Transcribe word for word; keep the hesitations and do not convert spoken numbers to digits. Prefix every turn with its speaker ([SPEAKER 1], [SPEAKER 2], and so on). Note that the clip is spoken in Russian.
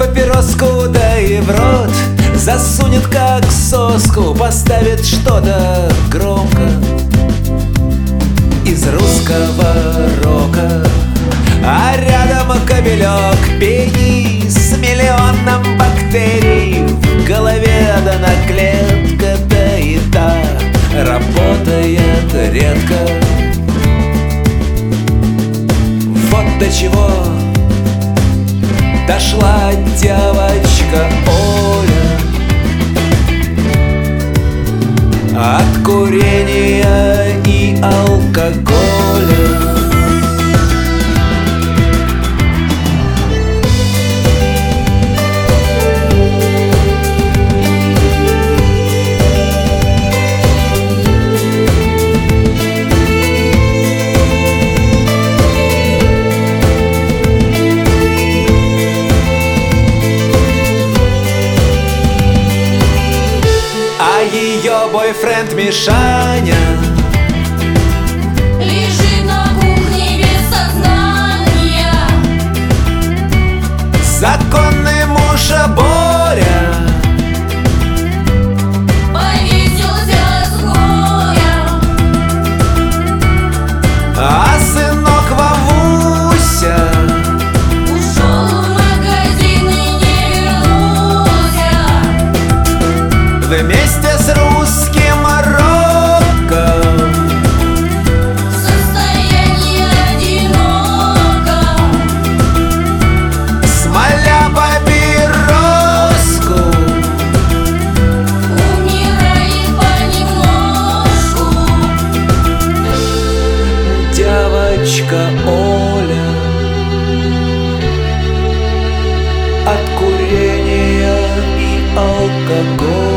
[SPEAKER 1] папироску, да и в рот засунет как соску, поставит что-то громко из русского рока. А рядом кобелек пени с миллионом бактерий в голове, да на клетка-то и та работает редко. Вот до чего дошла девочка Оля от курения и алкоголя. Ее бойфренд Мишаня
[SPEAKER 2] лежит на кухне без сознания.
[SPEAKER 1] законный муж Боря
[SPEAKER 2] повесился с горя,
[SPEAKER 1] а сынок Вовуся
[SPEAKER 2] ушел в магазин и не вернулся.
[SPEAKER 1] вместе с русским роком
[SPEAKER 2] В состоянии одиноком,
[SPEAKER 1] смоля папироску,
[SPEAKER 2] умирает понемножку.
[SPEAKER 1] девочка Оля от курения и алкоголя.